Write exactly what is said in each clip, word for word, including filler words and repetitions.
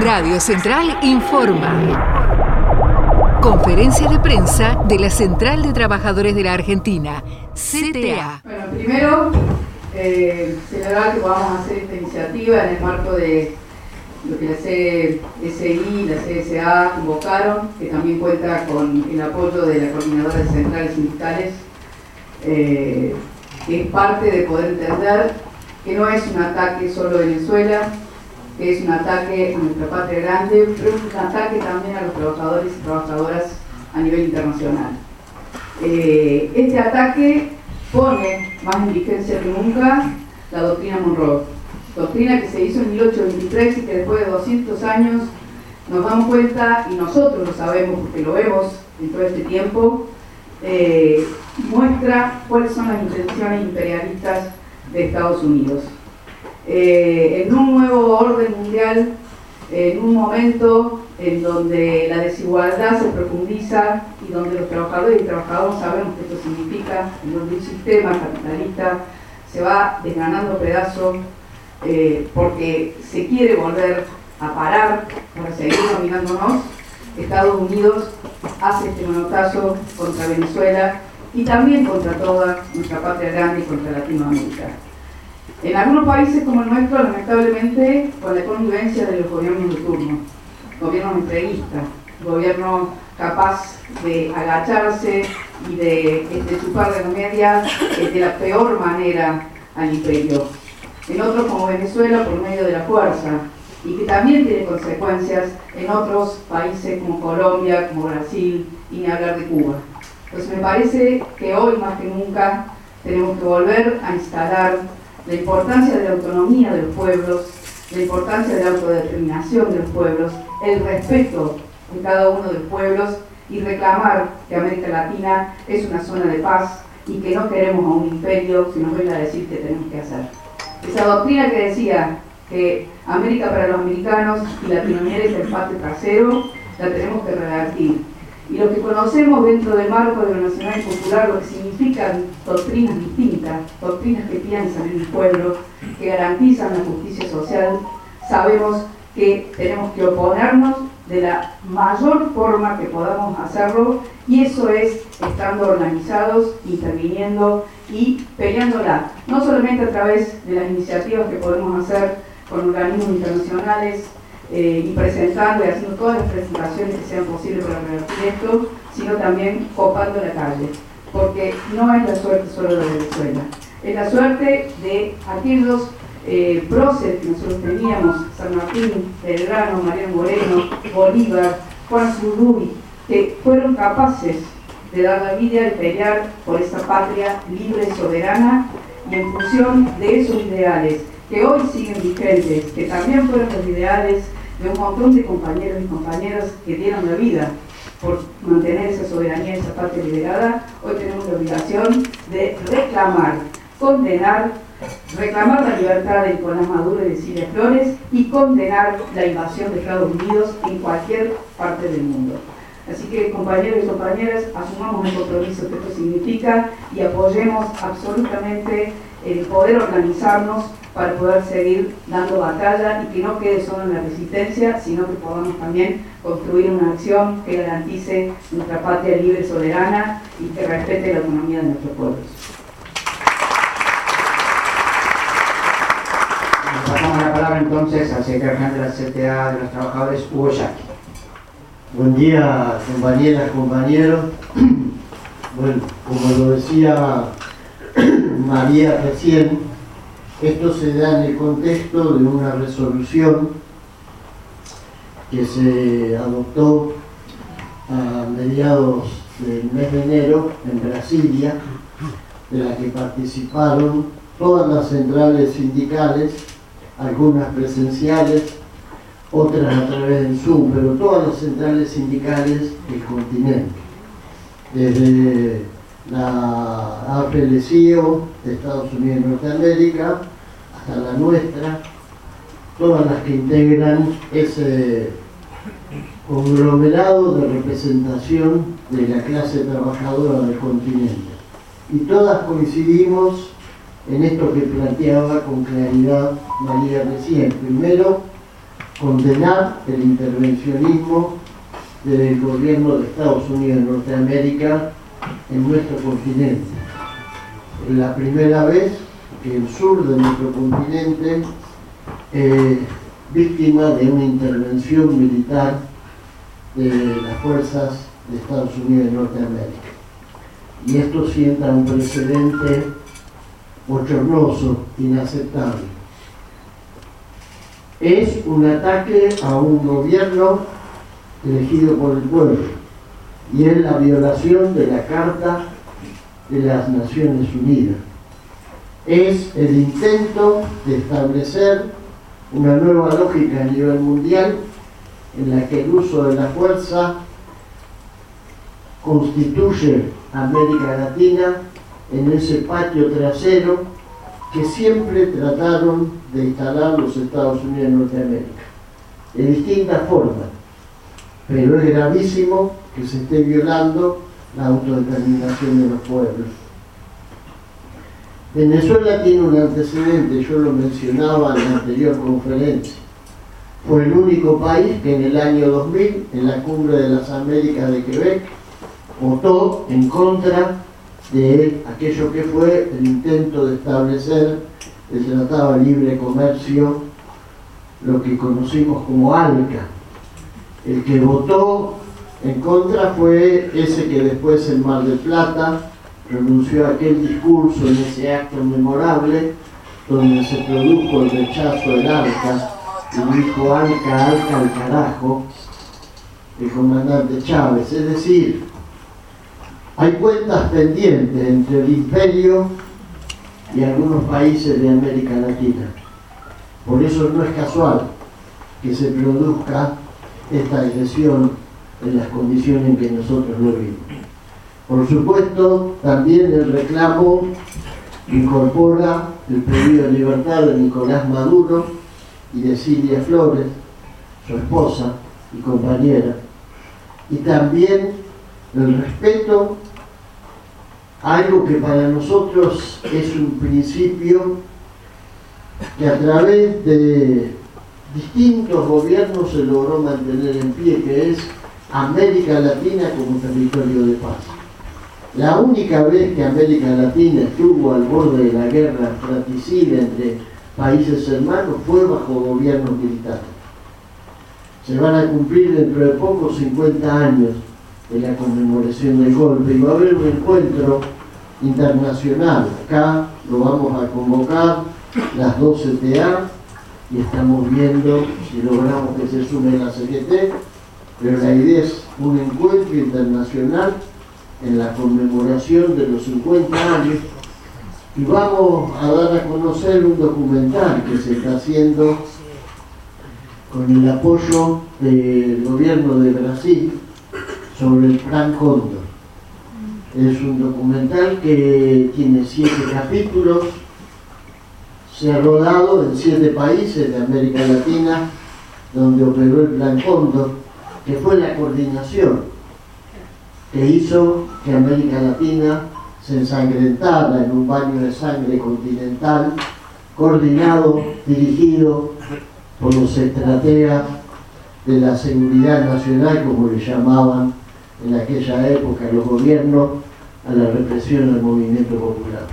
Radio Central informa. Conferencia de prensa de la Central de Trabajadores de la Argentina, C T A. Bueno, primero, eh, celebrar que podamos hacer esta iniciativa en el marco de lo que la C S I y la C S A convocaron, que también cuenta con el apoyo de la Coordinadora de Centrales Sindicales, eh, que es parte de poder entender que no es un ataque solo a Venezuela, que es un ataque a nuestra patria grande, pero es un ataque también a los trabajadores y trabajadoras a nivel internacional. Eh, este ataque pone más en vigencia que nunca la doctrina Monroe, doctrina que se hizo en mil ochocientos veintitrés y que después de doscientos años nos damos cuenta, y nosotros lo sabemos porque lo vemos en todo este tiempo, eh, muestra cuáles son las intenciones imperialistas de Estados Unidos. Eh, en un nuevo orden mundial, en un momento en donde la desigualdad se profundiza y donde los trabajadores y trabajadoras sabemos que esto significa, en donde un sistema capitalista se va desgranando pedazos eh, porque se quiere volver a parar para seguir dominándonos, Estados Unidos hace este manotazo contra Venezuela y también contra toda nuestra patria grande y contra Latinoamérica. En algunos países como el nuestro, lamentablemente, con la connivencia de los gobiernos de turno, gobiernos entreguistas, gobiernos capaz de agacharse y de, de chupar de la media eh, de la peor manera al imperio. En otros como Venezuela, por medio de la fuerza, y que también tiene consecuencias en otros países como Colombia, como Brasil, y ni hablar de Cuba. Pues me parece que hoy más que nunca tenemos que volver a instalar la importancia de la autonomía de los pueblos, la importancia de la autodeterminación de los pueblos, el respeto de cada uno de los pueblos y reclamar que América Latina es una zona de paz y que no queremos a un imperio que nos venga a decir qué tenemos que hacer. Esa doctrina que decía que América para los americanos y Latinoamérica el patio trasero, la tenemos que revertir. Y lo que conocemos dentro del marco de lo nacional y popular, lo que significan doctrinas distintas, doctrinas que piensan en el pueblo, que garantizan la justicia social, sabemos que tenemos que oponernos de la mayor forma que podamos hacerlo, y eso es estando organizados, interviniendo y peleándola, no solamente a través de las iniciativas que podemos hacer con organismos internacionales, Eh, y presentando y haciendo todas las presentaciones que sean posibles para revertir esto, sino también copando la calle, porque no es la suerte solo de Venezuela, es la suerte de aquellos eh, próceres que nosotros teníamos, San Martín, Belgrano, Mariano Moreno, Bolívar, Juan Zurduy, que fueron capaces de dar la vida y pelear por esa patria libre, soberana, y en función de esos ideales que hoy siguen vigentes, que también fueron los ideales de un montón de compañeros y compañeras que dieron la vida por mantener esa soberanía, esa patria liberada. Hoy tenemos la obligación de reclamar, condenar, reclamar la libertad de Nicolás Maduro y de Cilia Flores y condenar la invasión de Estados Unidos en cualquier parte del mundo. Así que, compañeros y compañeras, asumamos el compromiso que esto significa y apoyemos absolutamente el poder organizarnos para poder seguir dando batalla y que no quede solo en la resistencia, sino que podamos también construir una acción que garantice nuestra patria libre y soberana y que respete la autonomía de nuestros pueblos. Pasamos la palabra entonces al secretario general de la C T A de los Trabajadores, Hugo Yaqui. Buen día, compañeras, compañeros. Bueno, como lo decía María recién, esto se da en el contexto de una resolución que se adoptó a mediados del mes de enero en Brasilia, de la que participaron todas las centrales sindicales, algunas presenciales, otras a través del Zoom, pero todas las centrales sindicales del continente, desde la A F L C I O de Estados Unidos y Norteamérica hasta la nuestra, todas las que integran ese conglomerado de representación de la clase trabajadora del continente. Y todas coincidimos en esto que planteaba con claridad María recién. Primero, condenar el intervencionismo del gobierno de Estados Unidos de Norteamérica en nuestro continente. Es la primera vez que el sur de nuestro continente es eh, víctima de una intervención militar de las fuerzas de Estados Unidos de Norteamérica. Y esto sienta un precedente bochornoso, inaceptable. Es un ataque a un gobierno elegido por el pueblo y es la violación de la Carta de las Naciones Unidas. Es el intento de establecer una nueva lógica a nivel mundial en la que el uso de la fuerza constituye a América Latina en ese patio trasero que siempre trataron de instalar los Estados Unidos de Norteamérica, de distintas formas, pero es gravísimo que se esté violando la autodeterminación de los pueblos. Venezuela tiene un antecedente, yo lo mencionaba en la anterior conferencia. Fue el único país que en el año dos mil, en la Cumbre de las Américas de Quebec, votó en contra de aquello que fue el intento de establecer el Tratado de Libre Comercio, lo que conocimos como ALCA. El que votó en contra fue ese que después en Mar del Plata pronunció aquel discurso en ese acto memorable donde se produjo el rechazo del ALCA y dijo ALCA, ALCA al carajo el comandante Chávez. Es decir, hay cuentas pendientes entre el imperio y algunos países de América Latina. Por eso no es casual que se produzca esta agresión en las condiciones en que nosotros lo vimos. Por supuesto, también el reclamo incorpora el pedido de libertad de Nicolás Maduro y de Cilia Flores, su esposa y compañera, y también el respeto a algo que para nosotros es un principio que a través de distintos gobiernos se logró mantener en pie, que es América Latina como territorio de paz. La única vez que América Latina estuvo al borde de la guerra fratricida entre países hermanos fue bajo gobiernos militares. Se van a cumplir dentro de poco cincuenta años de la conmemoración del golpe y va a haber un encuentro internacional. Acá lo vamos a convocar las dos C T A y estamos viendo si logramos que se sume la C G T, pero la idea es un encuentro internacional en la conmemoración de los cincuenta años y vamos a dar a conocer un documental que se está haciendo con el apoyo del gobierno de Brasil sobre el Plan Cóndor. Es un documental que tiene siete capítulos, se ha rodado en siete países de América Latina donde operó el Plan Cóndor, que fue la coordinación que hizo que América Latina se ensangrentara en un baño de sangre continental, coordinado, dirigido por los estrategas de la seguridad nacional, como le llamaban en aquella época los gobiernos, a la represión del movimiento popular.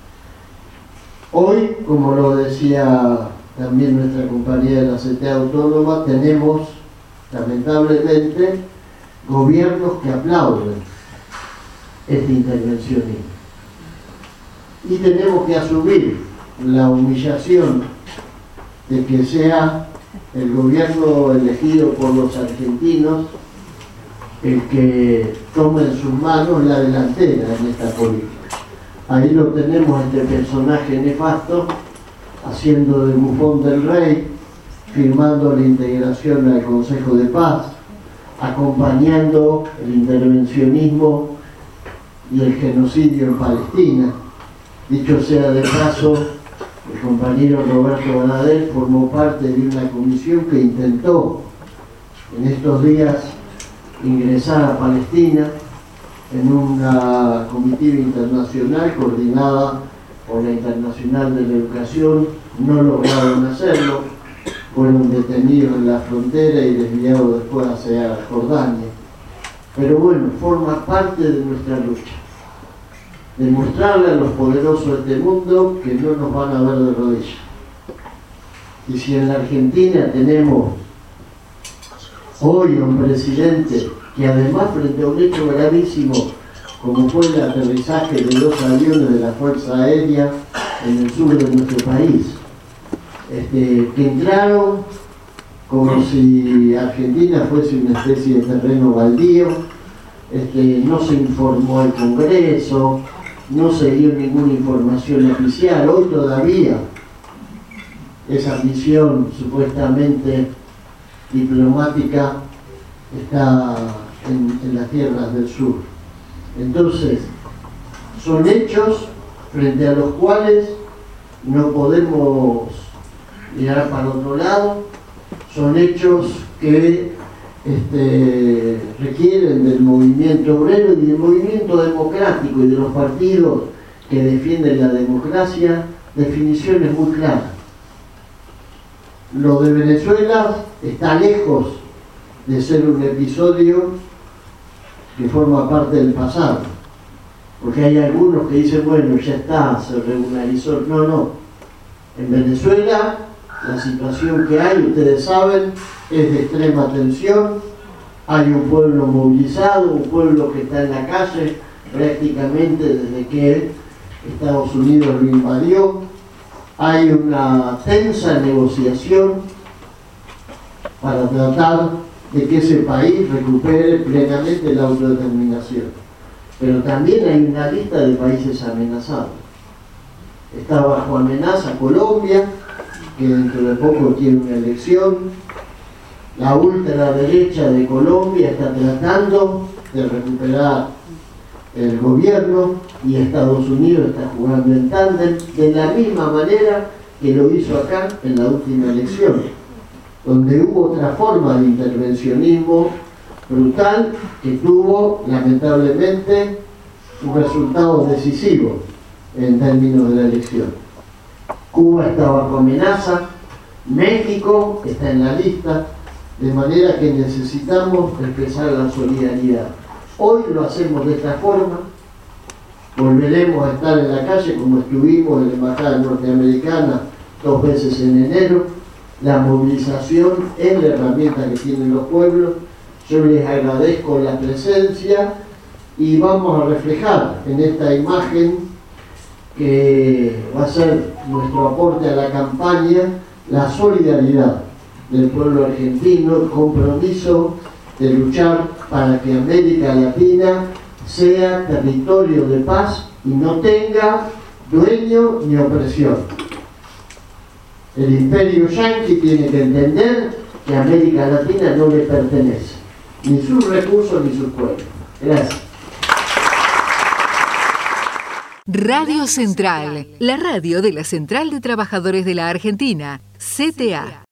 Hoy, como lo decía también nuestra compañía de la C T A Autónoma, tenemos lamentablemente gobiernos que aplauden este intervencionismo. Y tenemos que asumir la humillación de que sea el gobierno elegido por los argentinos el que tome en sus manos la delantera en esta política. Ahí lo tenemos, este personaje nefasto, haciendo de bufón del rey, firmando la integración al Consejo de Paz, acompañando el intervencionismo y el genocidio en Palestina. Dicho sea de paso, el compañero Roberto Banadel formó parte de una comisión que intentó en estos días ingresar a Palestina en una comitiva internacional coordinada por la Internacional de la Educación. No lograron hacerlo, fueron detenidos en la frontera y desviados después hacia Jordania. Pero bueno, forma parte de nuestra lucha. Demostrarle a los poderosos de este mundo que no nos van a ver de rodillas. Y si en la Argentina tenemos hoy un presidente que además frente a un hecho gravísimo como fue el aterrizaje de dos aviones de la Fuerza Aérea en el sur de nuestro país, este, que entraron como si Argentina fuese una especie de terreno baldío, este, no se informó al Congreso, no se dio ninguna información oficial. Hoy todavía esa misión supuestamente diplomática está en, en las tierras del sur. Entonces, son hechos frente a los cuales no podemos mirar para otro lado, son hechos que este, requieren del movimiento obrero y del movimiento democrático y de los partidos que defienden la democracia, definiciones muy claras. Lo de Venezuela está lejos de ser un episodio que forma parte del pasado, porque hay algunos que dicen, bueno, ya está, se regularizó. No, no. En Venezuela la situación que hay, ustedes saben, es de extrema tensión. Hay un pueblo movilizado, un pueblo que está en la calle prácticamente desde que Estados Unidos lo invadió. Hay una tensa negociación para tratar de que ese país recupere plenamente la autodeterminación. Pero también hay una lista de países amenazados. Está bajo amenaza Colombia, que dentro de poco tiene una elección. La ultraderecha de Colombia está tratando de recuperar el gobierno y Estados Unidos está jugando en tándem de la misma manera que lo hizo acá en la última elección, donde hubo otra forma de intervencionismo brutal que tuvo lamentablemente un resultado decisivo en términos de la elección. Cuba está bajo amenaza, México está en la lista, de manera que necesitamos expresar la solidaridad. Hoy lo hacemos de esta forma, volveremos a estar en la calle como estuvimos en la Embajada Norteamericana dos veces en enero. La movilización es la herramienta que tienen los pueblos. Yo les agradezco la presencia y vamos a reflejar en esta imagen que va a ser nuestro aporte a la campaña la solidaridad del pueblo argentino, el compromiso de luchar para que América Latina sea territorio de paz y no tenga dueño ni opresión. El imperio yanqui tiene que entender que América Latina no le pertenece, ni sus recursos ni sus pueblos. Gracias. Radio Central, la radio de la Central de Trabajadores de la Argentina, C T A.